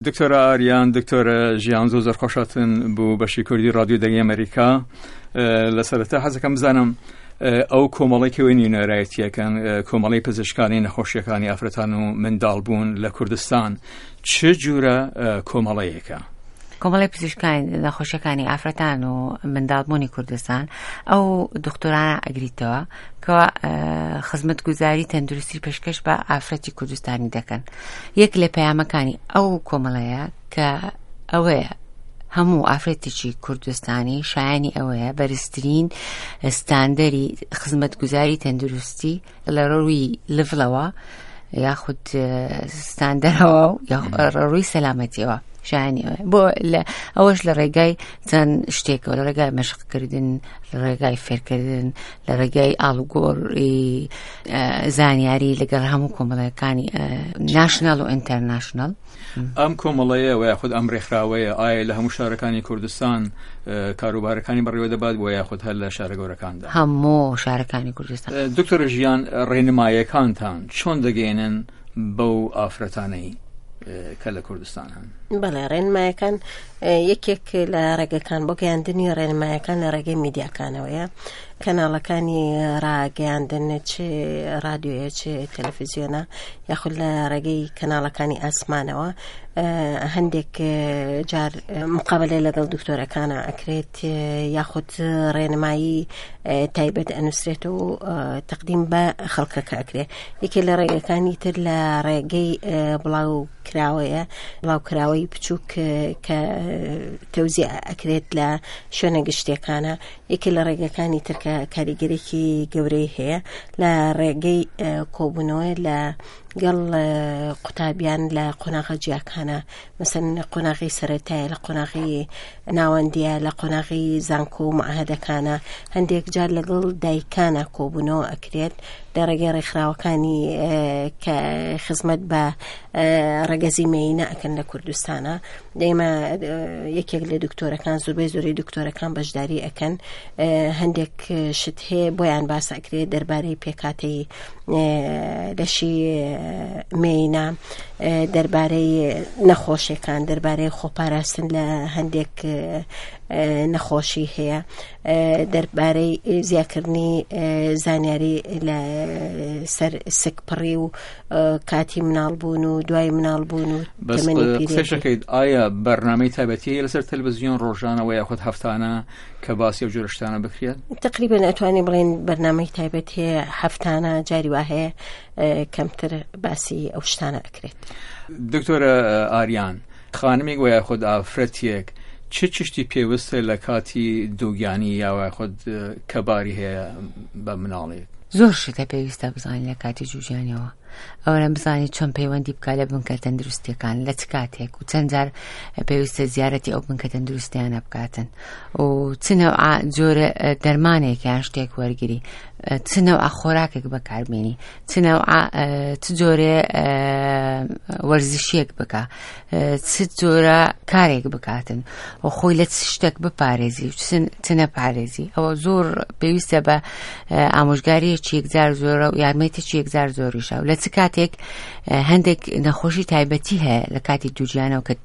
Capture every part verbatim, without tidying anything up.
دکتۆر ئاریان، دکتۆر ژیان زۆر زۆر خۆشاتن بوو بەشی کوردی ڕادیۆ دەنگی ئەمریکا. لە سەرەتا حەزەکەم بزانم ئەو کۆمەڵێکی نوێنەرایەتیەکەن، کۆمەڵی پزیشکانی نەخۆشیەکانی ئافرەتان و منداڵبوون لە کوردستان چه جورە کۆمەڵەیەکە؟ کۆمەڵی پزیشکانی نەخۆشیەکانی ئافرەتان و منداڵبوونی کوردستان ئەو دکتۆرانە ئەگریتەوە کە خزمەتگوزاری تەندروستی پێشکەش بە ئافرەتی کوردستانی دەکەن. یەک لە پەیامەکانی ئەو کۆمەڵەیە کە ئەوەیە هەموو ئافرەتێکی کوردستانی شایانی ئەوەیە بەرزترین ستاندەری خزمەتگوزاری تەندروستی لە ڕووی لڤڵەوە یاخود ستاندەرەوە و ڕووی سەلامەتیەوە شایانی ئەوەیە. بۆ ئەوەش لە ڕێگای چەند شتێکەوە، لە ڕێگای مەشقکردن، لە ڕێگای فێرکردن، لە ڕێگای ئاڵوگۆڕی زانیاری لەگەڵ هەموو کۆمەڵەکانی ناشنال و ئینتەرناشنال. ئەم کۆمەڵەیە و یاخود ئەم ڕێکخراوەیە ئایا لە هەموو شارەکانی کوردستان کاروبارەکانی بەڕێوە دەبات بۆ یاخود هەر لە شارە گەورەکاندا؟ هەموو شارەکانی کوردستان. دکتۆر ژیان، ڕێنماییەکانتان چۆن دەگەێنن بەو ئافرەتانەی کە لە کوردستان هەن؟ بەڵێ، ڕێنمایەکان یەکێک لە ڕێگەکان بۆ گەیاندنی ڕێنمایەکان لە ڕێگەی میدیاکانەوەیە. کەناڵەکانی ڕاگەیاندن چ رادیۆیە چ تەلەڤیزیۆنە یاخود لە ڕێگەی کەناڵەکانی ئاسمانەوە هەندێک جار مقابلەی لەگەڵ دکتۆرەکانە ئەکرێت یاخود ڕێنمایی تایبەت ئەنووسرێت و تەقدیم بە خەڵکەکە ئەکرێت. یەکێک لە ڕێگەکانی تر لە ڕێگەی بڵاو کراوەیە، بڵاو کراوەی بچووک کە تەوزیع ئەکرێت لە شوێنە گشتیەکانە. یەکێک لە ڕێگەکانی تر کە کاریگەرێکی گەورەی هەیە لە ڕێگەی کۆبوونەوە لە گەڵ قوتابیان لە قۆناغە جیاکانە، مەسەن قۆناغی سەرەتایە، لە قۆناغی ناوەندیە، لە قۆناغی زانکۆ و مەعهەدەکانە. هەندێک جار لەگەڵ دایکانە کۆبوونەوە ئەکرێت لە ڕێگەی ڕێکخراوەکانی کە خزمەت بە ڕەگەزی مێینە ئەکەن لە کوردستانە. دەیمە یەکێک لە دکتۆرەکان، زۆربەی زۆری دکتۆرەکان بەشداری ئەکەن. هەندێک شت هەیە بۆیان باس ئەکرێت دەربارەی پێکاتەی لەشی مێینە، دەربارەی نەخۆشیەکان، دەربارەی خۆپاراستن لە هەندێک نەخۆشی هەیە، دەربارەی زیاکردنی زانیاری لە سەر سکپڕی و کاتی مناڵبوون و دوای مناڵبوون و تەمەنی پیرێ. قسەشەکەیت ئایا بەرنامەی تایبەتی لەسەر تەلەڤیزیۆن ڕۆژانەوە یاخود هەفتانە کە باسی ئەو جۆرە شتانە بکرێت؟ تقریباً ئەتوانین بڵێن بەرنامەی تایبەت هەیە هەفتانە، جاری وا هەیە کەمتر باسی ئەو شتانە ئەکرێت. دکتۆرە ئاریان، خانمێک و یاخود ئافرەتێک چه چشتی پێویستە لە کاتی دووگیانی یاوە خۆت کەباری هەیە بە مناڵێک؟ زۆر شتە پێویستە بزانین لە کاتی جوژیانیەوە. ئەوەرە بزانیت چۆن پەیوەندی بکات لە بنکە تەندروستیەکان لە چ کاتێک و چەند جار پێویستە زیارەتی ئەو بنکە تەندروستیانە بکاتن و چ نەوع جۆرە دەرمانێکیان شتێک وەرگری، چ نەوع خۆراکێک بەکاربێنی، چ نەوع چ جۆرە وەرزشیەک بکە، چ جۆرە کارێک بکاتن و خۆی لە چ شتێک بپارێزی و چ نەپارێزی. ئەوە زۆر پێویستە بە ئامۆژگاریەکی یەکجار زۆرە و یارمەتێکی یەکجار زۆریشە. و لە چ کاتێک هەندێک نەخۆشی تایبەتی هەیە لە کاتی دووگیانەوە کە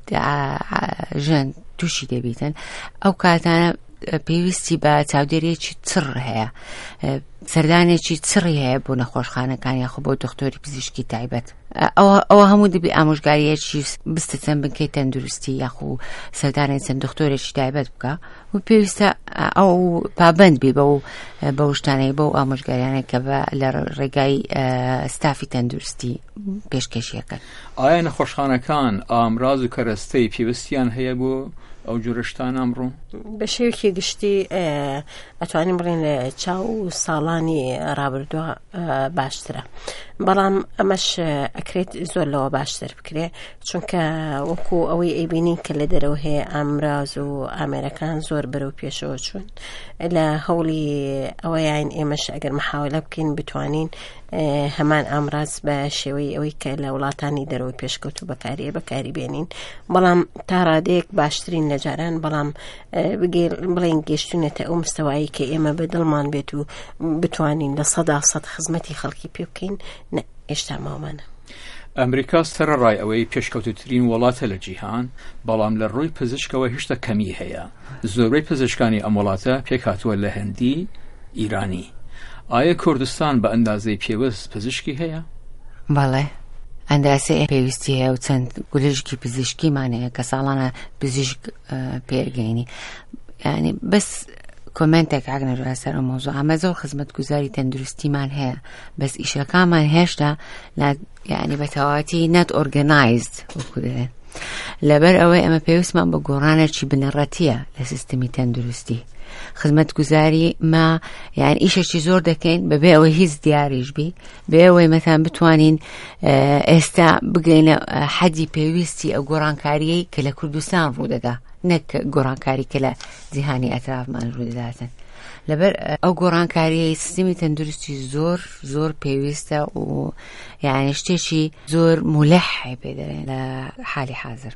ژن تووشی دەبیتن، ئەو کاتانە پێویستی بە چاودێریەکی چڕ هەیە، سەردانێکی چڕی هەیە بۆ نەخۆشخانەکان یاخۆ بۆ دکتۆری پزیشکی تایبەت. ئەوە هەموو دەبێ ئامۆژگاریەکی بستە چەند بنکەی تەندروستی یاخۆ سەردانێک چەند دکتۆرێکی تایبەت بکە و پێویستە ئەو پابەند بێ بەو شتانەی بەو ئامۆژگاریانەی کە لە ڕێگای ستافی تەندروستی پێشکەشیەکەن. ئایا نەخۆشخانەکان ئامراز و کەرەستەی پێویستیان هەیە بۆ ئەو جۆرە شتان ئەمڕۆ؟ بە شێوەیەکی گشتی ئەتوانین بڵێن لە چاو ساڵانی ڕابردووە باشترە، بەڵام ئەمەش ئەکرێت زۆر لەوە باشتر بکرێ، چونکە وەکو ئەوەی ئەیبینین کە لە دەرەوە هەیە ئامراز و ئامێرەکان زۆر بەرەو پێشەوە چوون. لە هەوڵی ئەوەیان ئێمەش ئەگەر محاولە بکەین بتوانین هەمان ئامراز بە شێوەی ئەوەی کە لە وڵاتانی دەرەوەی پێشکەوت و بەکاریە بەکاری بێنین، بەڵام تا ڕادەیەک باشترین لە جاران، بەڵام بڵێن گەشتونێتە ئەو مستەوایی کە ئێمە بەدڵمان بێت و بتوانین لە سەدا سەد خزمەتی خەڵکی پێ بکەین، ئێشتا ماوەمانە. ئەمریکا سەرەڕای ئەوەی پێشکەوتوترین وڵاتە لە جیهان، بەڵام لە ڕووی پزیشکەوە هێشتا کەمی هەیە. زۆربەی پزیشکانی ئەم وڵاتە پێکهاتووە لە هەندی، ئیرانی. ئایا کوردستان بە ئەندازەی پێوەست پزیشکی هەیە؟ بەڵێ، ئەندازەی پێویستی هەیە و چەند گولێژکی پزیشکیمان هەیە کە ساڵانە پزیشک پێگەینی. یعنی بەس کۆمنتێک ئاگنەر لەسەر ئەم مۆزوع ئەمە زۆر خزمەتگوزاری تەندروستیمان هەیە، بەس ئیشەکانمان هێشتا یعنی بە تەواوەتی نەت ئۆرگەنایزد وەکو دەڵێن. لەبەر ئەوەی ئەمە پێویستمان بە گۆڕانێکی بنەڕەتیە لە سیستەمی تەندروستی. خزمەتگوزاری ما یعنی ئیشێکی زۆر دەکەین بەبێ ئەوەی هیچ دیاریش بی، بێ ئەوەی مەتان بتوانین ئێستا بگەینە حەدی پێویستی ئەو گۆڕانکاریەی کە لە کوردستان ڕوودەدا، نەک گۆڕانکاری کە لە جیهانی ئەترافمان ڕوودەداتن. لەبەر ئەو گۆڕانکاریەی سیستەمی تەندروستی زۆر زۆر پێویستە و یعنی شتێکی زۆر مولەحی پێ دەڵێن لە حالی حاضر.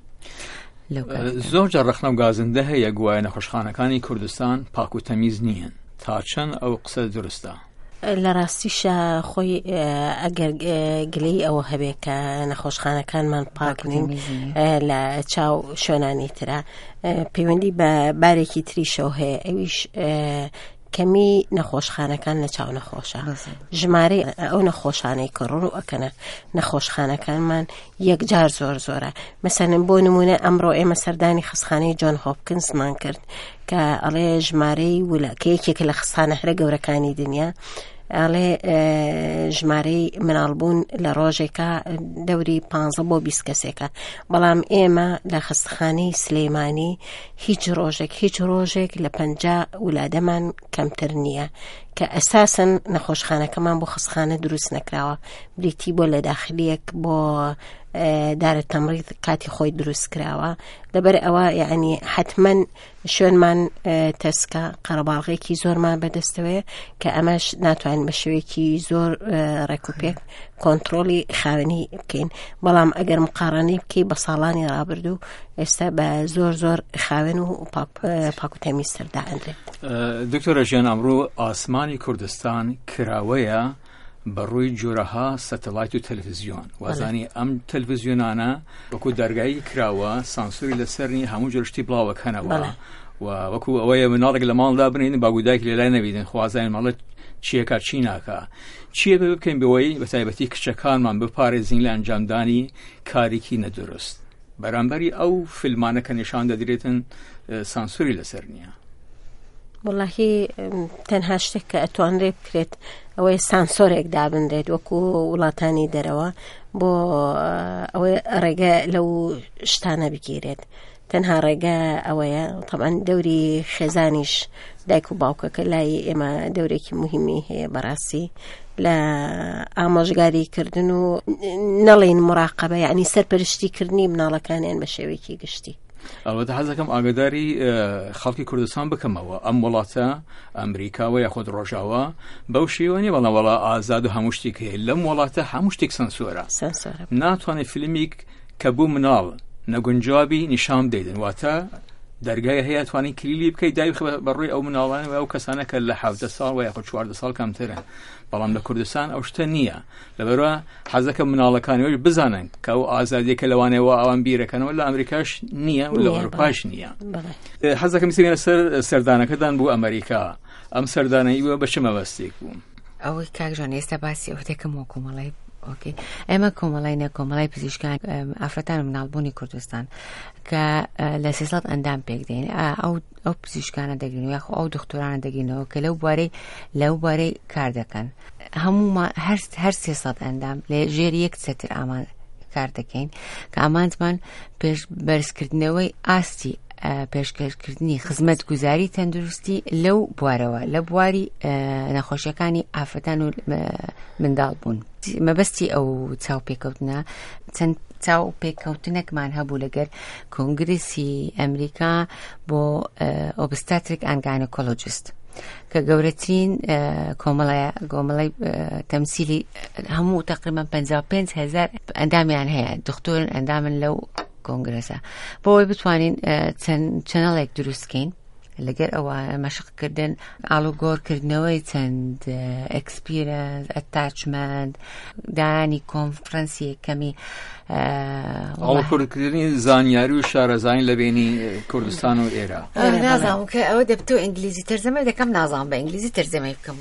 زۆر جار ڕخنە و گازندە هەیە گوایە نەخۆشخانەکانی کوردستان پاک و تەمیز نییەن. تا چەند ئەو قسە درستە؟ لە ڕاستیشە خۆی ئەگەر گلەی ئەوە هەبێ کە نەخۆشخانەکانمان پاک نین لە چاو شوێنانی ترە، پەیوەندی بە بارێکی تریشەوە هەیە، ئەویش کەمی نەخۆشخانەکان لە چاو نەخۆشە. ژمارەی ئەو نەخۆشانەی کە ڕوو ئەکەنە نەخۆشخانەکانمان یەکجار زۆر زۆرە. مەسەلەن بۆ نمونە ئەمڕۆ ئێمە سەردانی خستخانەی جۆن هۆپکینزمان کرد کە ئەڵێ ژمارەی وڵاتە یەکێکە لە خستخانە هەرە گەورەکانی دنیا، ئەڵێ ژمارەی مناڵبوون لە ڕۆژێکە دەوری پانزە بۆ بیست کەسێکە، بەڵام ئێمە لە خستخانەی سلەیمانی هیچ ڕۆژێک هیچ ڕۆژێک لە پەنجا ولادەمان کەمتر نییە، کە ئەساسن نەخۆشخانەکەمان بۆ خستخانە دروست نەکراوە، بریتی بۆ لە داخلیەک بۆ دارە تەمڕید کاتی خۆی دروست کراوە. لەبەر ئەوە یعنی حتمما شوێنمان تەسکە قەرەباڵغێکی زۆرمان بەدەستەوەیە کە ئەمەش ناتوانین بە شێوەیەکی زۆر ڕێکوپێک کۆنتترۆلی خاوێنی بکەین، بەڵام ئەگەر مقارنەی بکەی بە ساڵانی ڕابردوو ئێستا بە زۆر زۆر خاوێن و پاک و تەمیزتردا ئەندرێت. دکتۆرە ژیان، ئەمڕۆ ئاسمانی کوردستان کراوەیە بەڕووی جۆرەها سەتەلایت و تەلەڤیزیۆن. وازانی ئەم تەلەڤیزیۆنانە وەکو دەرگایی کراوە، سانسوری لەسەرنی هەموو جۆرشتی بڵاوەکەنەوە و وەکو ئەوەیە مناڵێک لە ماڵدا بنین باگودایك لێلای نەبیدن خوازانین ماڵێت چیەکە چی ناکە. چیە بێ بکەین بەوەی بە تایبەتی کچەکانمان بپارێزین لە ئەنجامدانی کارێکی نەدروست، بەرامبەری ئەو فیلمانە کە نیشان دەدرێتن سانسوری لەسەر نییە. وڵاهی تەنها شتێک کە ئەتوانرێ بکرێت ئەوەی سانسۆرێک دابندرێت وەکو وڵاتانی دەرەوە بۆ ئەوەی ڕێگە لەو شتانە بگیرێت. تەنها ڕێگە ئەوەیە. طبعاً دەوری خێزانیش دایک و باوکەکە لای ئێمە دەورێکی مهمی هەیە بەڕاستی لە ئامۆژگاریکردن و نەڵێن مراقەبە، یعنی سەرپەرشتیکردنی مناڵەکانیان بە شێوەیەکی گشتی. ئەلبەتە حەزەکەم ئاگاداری خەڵکی کوردستان بکەمەوە ئەم وڵاتە ئەمریکاوە یاخود ڕۆژاوە بەو شێوەیە بەڵام وڵا ئازاد و هەموو شتێک هەیە. لەم وڵاتە هەموو شتێک سەنسۆرە، ناتوانێت فیلمیک کە بوو مناڵ نەگونجابی نیشان بدەیدن، واتە دەرگای هەیە توانین کلیلی بکەیت داوی بەڕووی ئەو مناڵان و ئەو کەسانە کە لە حەوتە ساڵ و یاخود چواردە ساڵ کەمترن، بەڵام لە کوردستان ئەو شتە نییە. لەبەرەوە حەزەکەم مناڵەکانیەوەش بزانن کە ئەو ئازادیەکە لەوانەوە ئەوان بیرەکەنەوە لە ئەمریکاش نییە و لە ئەوروپاش نییە. حەزەکەم سێنە سەر سەردانەکەدان بوو ئەمریکا. ئەم سەردانەی وە بە چ مەبەستێک بوو؟ ئەوەی کاکژان ئێستا باسی ئەوەتێکم وە کۆمەڵی ئۆکێ ئێمە کۆمەڵینە کۆمەڵی پزیشکان ئافرەتان مناڵبوونی کوردستان کە لە سێسەد ئەندام پێک دێن ئەو ئەو پزیشکانە دەگرینەوە یاخۆ ئەو دکتۆرانە دەگرینەوە کە لەو بارەی لەو بارەی کار دەکەن. هەموومان هەر سێسەد ئەندام لە ژێری یەک چەتر ئامان کار دەکەین کە ئامانجمان پێش بەرزکردنەوەی ئاستی پێشکەشکردنی خزمەت گوزاری تەندروستی لەو بوارەوە لە بواری نەخۆشیەکانی ئافرەتان و منداڵ بوون. مەبەستی ئەو چاو پێکەوتنە چەند چاو پێکەوتنێکمان هەبوو لەگەر کۆنگرسی ئەمریکا بۆ ئۆبستاتریک ئەند گاینەکۆلۆجیست کە گەورەترین کۆمەڵایە کۆمەڵی تەمسیلی هەموو تقریبا پەنجا و پێنج هەزار ئەندامیان هەیە دکتۆر ئەندامن لەو کۆنگرەسە بۆ ئەوەی بتوانین چەنەڵێک دروستکەین لەگەر ئەوە مەشقکردن ئاڵوگۆڕکردنەوەی چەند ئەکسپیرەنس ئەتاچمەنت دانی کۆنفرەنسی کەمی ئاڵوگۆڕکردنی زانیاری و شارەزانی لە بینی کوردستان و ئێرە. نازانم کە ئەوە دەبتۆ ئینگلیزی تەرجەمە دەکەم، نازانم بە ئینگلیزی تەرجەمەی بکەم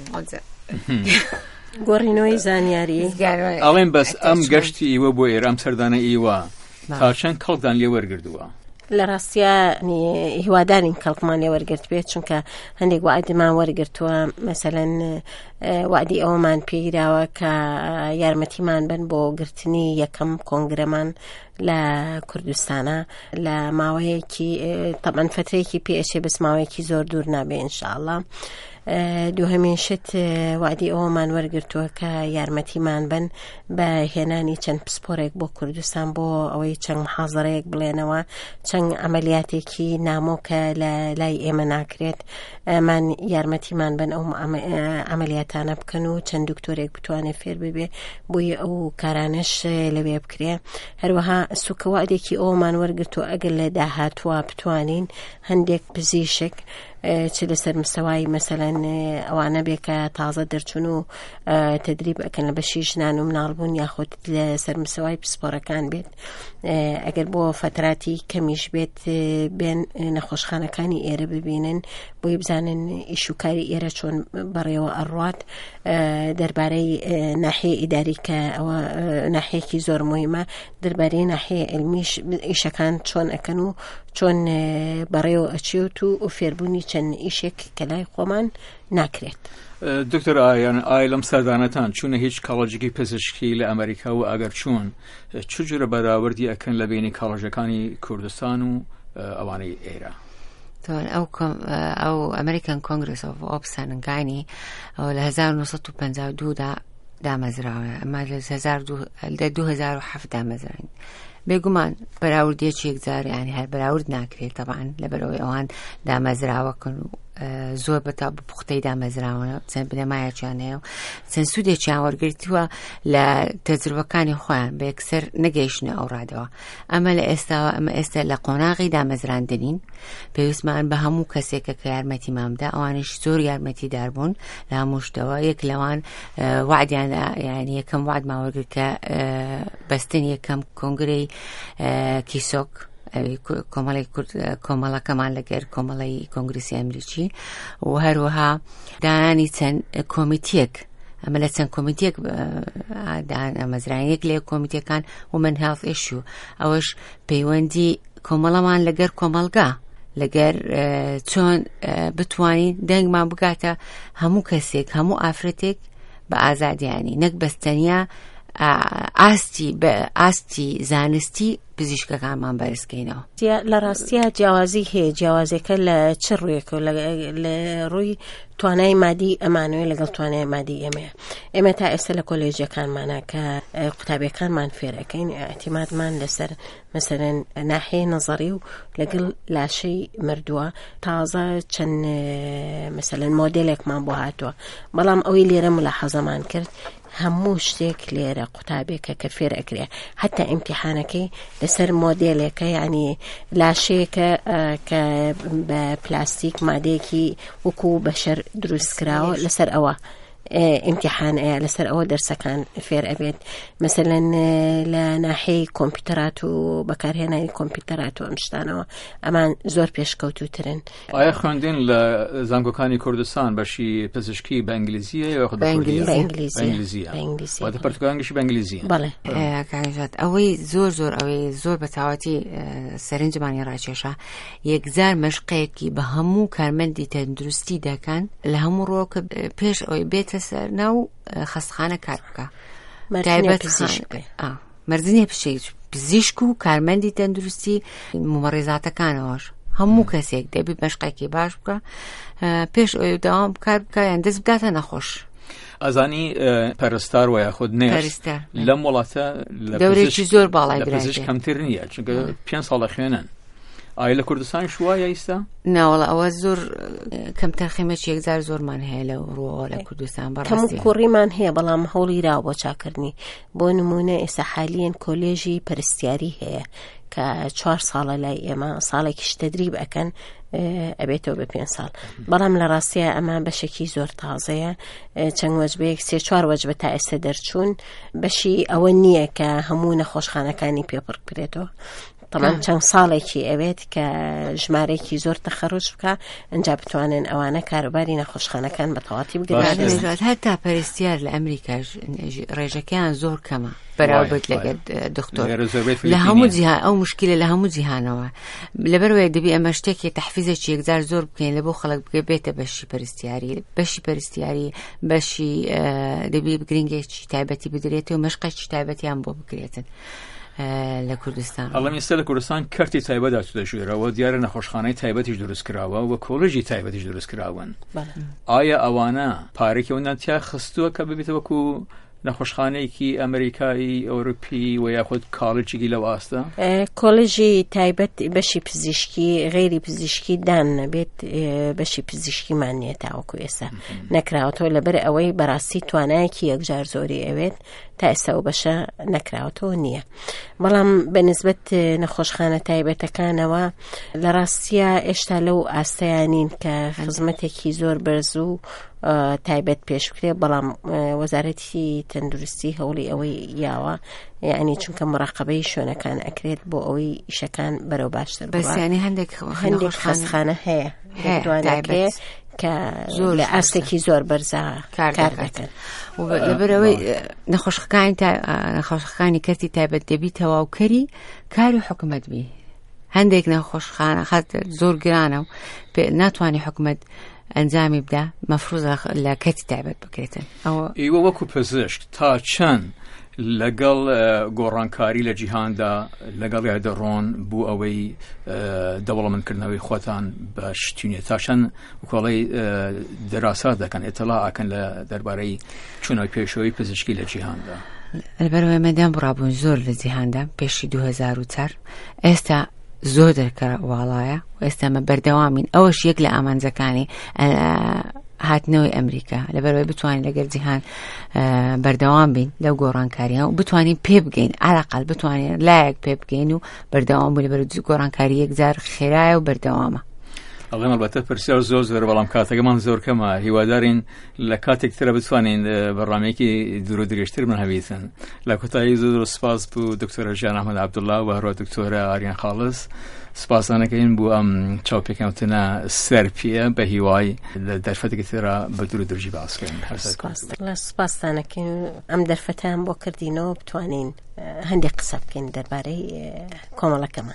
گۆڕینەوەی زانیاری. ئەڵێن بەس ئەم گەشتی ئیوە بۆ ئێرە ئەم سەردانە ئیوە تا چەند کەڵکدان لێ وەرگردووە؟ لە ڕاستیە هیوادارین کەڵکمان لێ وەرگرت بێت، چونکە هەندێک وعدمان وەرگرتووە، مەسەلەن وعدی ئەومان پێگیراوە کە یارمەتیمان بن بۆ گرتنی یەکەم کۆنگرەمان لە کوردستانە لە ماوەیەکی تەمەن فترەیەکی پێشێ بەس ماوەیەکی زۆر دوور نابێ ئینشاءڵڵا. دووهەمین شت وعدی ئەومان وەرگرتووە کە یارمەتیمان بن بە هێنانی چەند پسپۆرێک بۆ کوردستان بۆ ئەوەی چەند محازەرەیەک بڵێنەوە، چەند ئەمەلیاتێکی نامۆکە لە لای ئێمە ناکرێت، ئەمان یارمەتیمان بن ئەو ئەمەلیاتانە بکەن و چەند دکتۆرێک بتوانێت فێر ببێ بۆی ئەو کارانش لەوێ بکرێ. هەروەها سوکە وعدێکی ئەومان وەرگرتووە ئەگەر لە داهاتوە بتوانین هەندێک پزیشک چ لەسەر مستەوای مەسەلەن ئەوانە بێ کە تازە دەرچوون و تدریب ئەکەن لە بەشی ژنان و مناڵبوون یاخود لەسەر مستەوای پسپۆرەکان بێت، ئەگەر بۆ فتراتی کەمیش بێت بێن نەخۆشخانەکانی ئێرە ببینن بۆی بزانن ئیشوکاری ئێرە چۆن بەڕێوە ئەڕوات دەربارەی ناحیە ئیداری کە ئەوە ناحیەکی زۆر مهمە، دەربارەی ناحیە علمیش ئیشەکان چۆن ئەکەن و چۆن بەڕێوە ئەچێت و فێربوونی چەند ئیشێک کە لای خۆمان ناکرێت. دکتۆر ئایان ئایا لەم سەردانەتان چوونە هیچ کاڵەجێکی پزیشکی لە ئەمریکا و ئەگەر چوون چ جۆرە بەراوردی ئەکەن لە بینی کاڵەژەکانی کوردستان و ئەوانەی ئێرە؟ ئەو ئەو ئەمریکان کۆنگرس ئۆف ئۆپسانگانی ئەو لە هەزار و نۆسەد و پەنجا و دوودا دامەزراوە، ئەمە لە دوو هەزار و حەفت دامەزراین. بێگومان بەراوردێکی یەکجار ینی هەر بەراورد ناکرێت تەبعاً لەبەرەوەی ئەوان دامەزراوەکەن و زۆر بە تا بپوختەی دامەزراوە چەند بنەمایەکیان هەیە و چەند سوودێکیان وەرگرتووە لە تەجروبەکانی خۆیان بە یەکسەر نەگەیشتنە ئەو ڕادەوە. ئەمە لە ئێستاوە ئەمە ئێستا لە قۆناغی دامەزراندنین، پێویستمان بە هەموو کەسێکە کە یارمەتیمان بدە، ئەوانش زۆر یارمەتیدار بوون لە هەموو شتەوە. یەک لەوان وعدیان ینی یەکەم وعدمان وەرگرت کە بەستن یەکەم کۆنگرەی کیسۆک کۆمەڵی کۆمەڵەکەمان لەگەر کۆمەڵی کۆنگرسی ئەمریکی و هەروەها دانانی چەند کۆمیتیەک، ئەمە لە چەند کۆمیتێک ئەمەزرانیەک لێ کۆمیتەکان ومن هێڵث ئیشو، ئەوەش پەیوەندی کۆمەڵەمان لەگەر کۆمەلگا لەگەر چۆن بتوانین دەنگمان بگاتە هەموو کەسێک هەموو ئافرەتێک بە ئازادیانی نەک بەستەنیا ئاستی بە ئاستی زانستی پزیشکەکانمان بەرزکەینەوە. لە ڕاستیە جیاوازی هەیە، جیاوازەکە لە چ ڕوویەکە لە ڕووی توانای مادی ئەمانوێ لەگەڵ توانای مادی ئێمەیە. ئێمە تا ئێستا لە کۆلێجەکانمانە کە قوتابیەکانمان فێرەکەین ئەعتیمادمان لەسەر مەسەلەن ناحیەی نەزەری و لەگەڵ لاشەی مردووە تازە چەند مەسەلەن مۆدێلێکمان بۆ هاتووە، بەڵام ئەوەی لێرە ملاحەزەمان کرد هەموو شتێک لێرە قوتابێکە کە فێر ئەکرێ، حتا ئیمتیحانەکەی لەسەر مۆدێلێکە ینی لاشەیەکە کە بە پلاستیک مادەیەکی وەکو بەشەر دروست کراوە لەسەر ئەوە ئیمتیحانەیە، لەسەر ئەوە دەرسەکان فێر ئەبێت. مەسەلەن لە ناحیەی کۆمپیوتەرات و بەکارهێنانی کۆمپیوتەرات و ئەم شتانەوە ئەمان زۆر پێشکەوتوترن. ئایا خوێندن لە زانکۆکانی کوردستان بەشی پزیشکی بە ئینگلیزیە یاخود بە ئینگلیزیە؟ واتە پەرتوگالانگیشی بە ئینگلیزیە؟ بەڵێ کاژات ئەوەی زۆر زۆر ئەوەی زۆر بە تاواتی سەرنجمانی ڕاکێشە یەکجار مەشقەیەکی بە هەموو کارمەندی تەندروستی دەکەن لە هەموو ڕۆکە پێش ئەوەی بێتە سەر ناو خەستخانە کار بکە، مەرجینە پزیشک و کارمەندی تەندروستی ممەڕێزاتەکانەوەش هەموو کەسێک دەبێت مەشقێکی باش بکە پێش ئەوەی داوام کار بکە یان دەست بداتە نەخۆش. ئەزانی پەرستار وایە خۆت نێرس لەم وڵاتە دەورێکی زۆر باڵای پزیشک کەمتر نییە چونکە پێنج ساڵە خوێنن. ئایا لە کوردستان شوایە ئیستا؟ ناوەڵە ئەوە زۆر کەم تەرخیمەکی یەکجار زۆرمان هەیە لە ڕۆوە لە کوردستان بەڕاستی کەم کوڕیمان هەیە بەڵام هەوڵی راوە بۆ چاکردنی. بۆ نمونە ئێستا حالیەن کۆلێژی پەرستیاری هەیە کە چوار ساڵە لای ئێمە ساڵێکیش تەدریب ئەکەن ئەبێتەوە بە پێنج ساڵ. بەڵام لە ڕاستیە ئەمە بەشێکی زۆر تازەیە، چەند وەجبەیەک سێ چوار وەجبە تا ئێستا دەرچوون. بەشی ئەوە نییە کە هەموو نەخۆشخانەکانی پێپڕ بکرێتەوە. طبعا چەند ساڵێکی ئەوێت کە ژمارەیەکی زۆر تەخەڕوج بکە ئەنجا بتوانن ئەوانە کاروباری نەخۆشخانەکان بە تەواتی بگرن. هەتا پەرستیار لە ئەمریکاش ڕێژەکەیان زۆر کەمە بەراورد لەگەڵ دکتۆر لە هەموو جیهان. ئەو مشکلە لە هەموو جیهانەوە، لەبەرەوەی دەبی ئەمە شتێکی تەحفیزێکی یەکجار زۆر بکەین لە بۆ خەڵک بگە بێتە بەشی پەرستیاری. بەشی پەرستیاری بەشی دەبی گرنگێکی تایبەتی بدرێتەوە، مەشقێکی تایبەتیان بۆ بکرێتن لە کوردستان. ئەڵێم ئێستا لە کوردستان کەرتی تایبەت دەژێرەوە، دیارە نەخۆشخانەی تایبەتیش دروست کراوە و کۆڵێژی تایبەتیش دروست کراون. ئایا ئەوانە پارێکی ئەوەندان تیا خستووە کە ببێتە وەکو نەخۆشخانەیەکی ئەمریکایی ئەوروپی و یاخود کاڵێجێکی لەو ئاستە؟ کۆڵێژی تایبەت بەشی پزیشکی غێری پزیشکی دان نەبێت، بەشی پزیشکیمان نییە تاوەکو ئێستا نەکراوەتەوە، لەبەر ئەوەی بەڕاستی توانایەکی یەکجار زۆری ئەوێت تا ئێستا و بەشە نەکراوەتەوە نییە. بەڵام بەنسبەت نەخۆشخانە تایبەتەکانەوە لە ڕاستیە ئێشتا لەو ئاستەیانین کە خزمەتێکی زۆر بەرز و تایبەت پێشکرێ، بەڵام وەزارەتی تەندروستی هەوڵی ئەوەی یاوە، یعنی چونکە مراقبەی شوێنەکان ئەکرێت بۆ ئەوەی ئیشەکان بەرەو باشتر بڕوات. بەسیانی هەندێک هەندێک خەستخانە هەیە دەتوانێت کە لە ئاستێکی زۆر بەرزە کار دەکەن. لەبەرەوەی نەخۆشخەکانی کەرتی تایبەت دەبی تەواوکەری کاری حکومەت بی. هەندێک نەخۆشخانە خەت زۆر گرانە و ناتوانێت حکومەت ئەنجامی بدا، مەفروض لە کەرتی تایبەت بکرێتن. ئێوە وەکو پزیشک تا چەند لەگەڵ گۆڕانکاری لە جیهاندا لەگەڵ یادەڕۆن بوو ئەوەی دەوڵەمەندکردنەوەی خۆتان بەشتونیە، تا چەند وکۆڵەی دەراسات دەکەن ئێتڵاعەکەن لە دەربارەی چوونەوەی پێشەوەی پزیشکی لە جیهاندا؟ لەبەرەوەی مەدام بڕابوون زۆر لە جیهاندا پێشی دوو هەزار و چوار ئێستا زۆر دەرکە واڵایە و ئێستا مە بەردەوامین. ئەوەش یەک لە ئامانجەکانی هاتنەوەی ئەمریکا، لەبەرەوەی بتوانین لەگەر جیهان بەردەوام بین لەو گۆڕانکاریان و بتوانین پێ بگەین، عەلاقەل بتوانین لایەک پێ بگەین و بەردەوام بوو، لەبەر گۆڕانکاری یەکجار خێرایە و بەردەوامە. ئەڵێم ئەلبەتە پرسیار زۆر زۆر، بەڵام کاتەکەمان زۆر کەمە. هیوادارین لە کاتێک ترە بتوانین بەڕامەیەکی دوور و درێژتر من هەبیتن. لە کۆتایی زۆر سپاس بوو دکتۆرە ژیان ئەحمەد عەبدوڵڵا و هەروە دکتۆرە ئاریان خاڵس. سپاسانەکەین بۆ ئەم چاوپێکەوتنە سەرپیە بە هیوای لە دەرفەتێکی ترە بە دوور و درێژی باسکەین. سپاسانەکەین ئەم دەرفەتیان بۆ کردینەوە بتوانین هەندێک قسە بکەین دەربارەی کۆمەڵەکەمان.